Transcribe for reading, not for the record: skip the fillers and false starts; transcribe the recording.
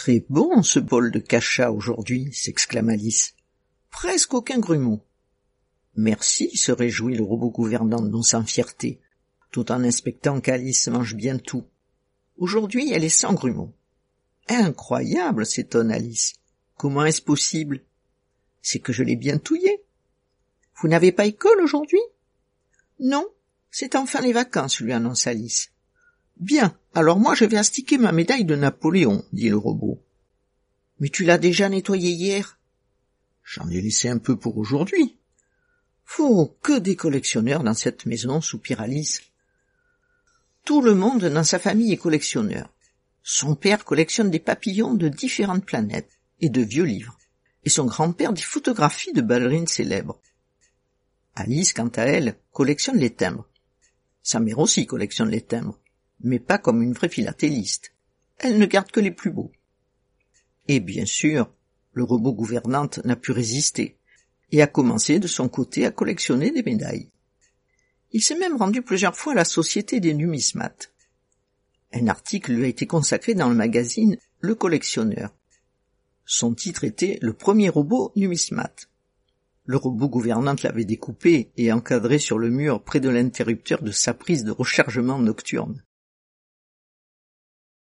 Très bon ce bol de cacha aujourd'hui, s'exclame Alice. Presque aucun grumeau. Merci, se réjouit le robot gouvernant non sans fierté, tout en inspectant qu'Alice mange bien tout. Aujourd'hui, elle est sans grumeaux. Incroyable, s'étonne Alice. Comment est-ce possible? C'est que je l'ai bien touillé. Vous n'avez pas école aujourd'hui? Non, c'est enfin les vacances, lui annonce Alice. Bien, alors moi je vais astiquer ma médaille de Napoléon, dit le robot. Mais tu l'as déjà nettoyée hier? J'en ai laissé un peu pour aujourd'hui. Oh, que des collectionneurs dans cette maison, soupire Alice. Tout le monde dans sa famille est collectionneur. Son père collectionne des papillons de différentes planètes et de vieux livres, et son grand-père des photographies de ballerines célèbres. Alice, quant à elle, collectionne les timbres. Sa mère aussi collectionne les timbres, mais pas comme une vraie philatéliste. Elle ne garde que les plus beaux. Et bien sûr, le robot gouvernante n'a pu résister, et a commencé de son côté à collectionner des médailles. Il s'est même rendu plusieurs fois à la Société des numismates. Un article lui a été consacré dans le magazine Le Collectionneur. Son titre était « Le premier robot numismate ». Le robot gouvernante l'avait découpé et encadré sur le mur près de l'interrupteur de sa prise de rechargement nocturne.